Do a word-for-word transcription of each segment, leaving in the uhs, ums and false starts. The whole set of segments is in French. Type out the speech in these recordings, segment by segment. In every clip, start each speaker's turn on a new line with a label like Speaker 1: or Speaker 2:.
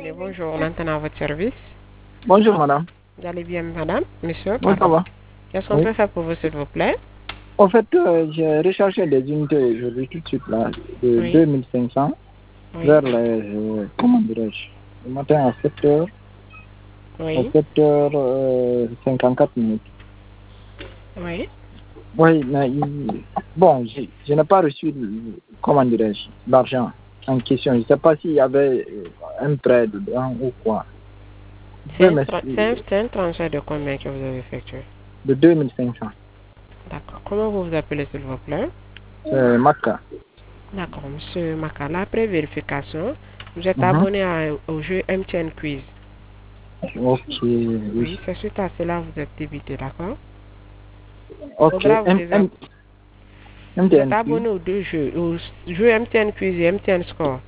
Speaker 1: Guinée, bonjour, on entend à votre service.
Speaker 2: Bonjour madame.
Speaker 1: Vous allez bien madame, monsieur?
Speaker 2: Oui, ça va.
Speaker 1: Qu'est-ce qu'on
Speaker 2: Oui.
Speaker 1: peut faire pour vous s'il vous plaît?
Speaker 2: En fait, euh, j'ai recherché des unités aujourd'hui tout de suite là, de
Speaker 1: Oui.
Speaker 2: deux mille cinq cents
Speaker 1: Oui.
Speaker 2: vers les, euh, comment dirais-je, le matin à sept heures, à
Speaker 1: Oui.
Speaker 2: sept heures cinquante-quatre minutes.
Speaker 1: Oui.
Speaker 2: Oui, mais il- bon, je, je n'ai pas reçu, le- comment dirais-je, l'argent en question. Je ne sais pas s'il y avait euh, un prêt dedans ou quoi. Vous
Speaker 1: C'est
Speaker 2: pouvez
Speaker 1: un, tra- c'est un,
Speaker 2: m'expliquer
Speaker 1: c'est un transfert de combien que vous avez effectué?
Speaker 2: de deux mille cinq cents.
Speaker 1: D'accord. Comment vous vous appelez s'il vous plaît?
Speaker 2: C'est Maca.
Speaker 1: D'accord, monsieur Makala, après vérification, vous êtes
Speaker 2: Mhm.
Speaker 1: abonné à- au jeu M T N Quiz.
Speaker 2: Ok, oui.
Speaker 1: Oui, c'est suite à cela que vous êtes débité, d'accord?
Speaker 2: Ok,
Speaker 1: Faudra vous
Speaker 2: M,
Speaker 1: désab-
Speaker 2: M,
Speaker 1: Vous êtes
Speaker 2: M T N Q.
Speaker 1: abonné aux deux jeux, au jeu M T N Quiz et M T N Score.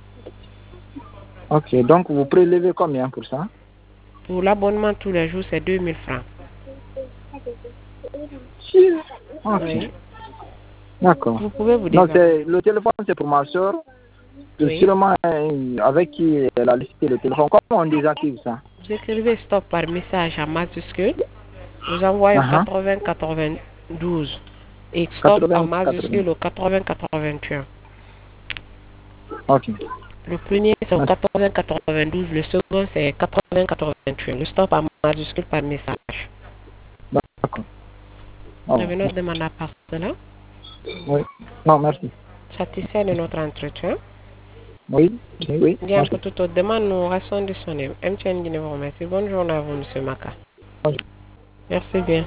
Speaker 2: Ok, donc vous prélevez combien pour ça?
Speaker 1: Pour l'abonnement tous les jours, c'est deux mille francs.
Speaker 2: Ok,
Speaker 1: Oui.
Speaker 2: d'accord.
Speaker 1: Vous pouvez vous
Speaker 2: Non,
Speaker 1: désabonner.
Speaker 2: c'est le téléphone, c'est pour ma soeur. C'est
Speaker 1: Oui.
Speaker 2: sûrement euh, avec qui elle a listé le téléphone. Comment on désactive ça?
Speaker 1: Vous écrivez stop par message en majuscule. Vous envoyez au
Speaker 2: Uh-huh.
Speaker 1: quatre-vingts quatre-vingt-douze et stop en
Speaker 2: quatre-vingts, quatre-vingts.
Speaker 1: majuscule au quatre-vingts quatre-vingt-un.
Speaker 2: Ok,
Speaker 1: Le premier c'est au
Speaker 2: merci.
Speaker 1: quatre-vingts quatre-vingt-douze, le second c'est quatre-vingts quatre-vingt-un. Le stop en majuscule par message.
Speaker 2: D'accord.
Speaker 1: Vous
Speaker 2: Oh,
Speaker 1: avez notre demande à part de cela.
Speaker 2: oui. Non, merci.
Speaker 1: Satisfait de notre entretien.
Speaker 2: Oui, oui, oui,
Speaker 1: Bien,
Speaker 2: merci.
Speaker 1: pour toute autre demande, nous restons disponibles. M T N Guinée vous remercie. Bonne journée à vous, monsieur Maka. Merci bien.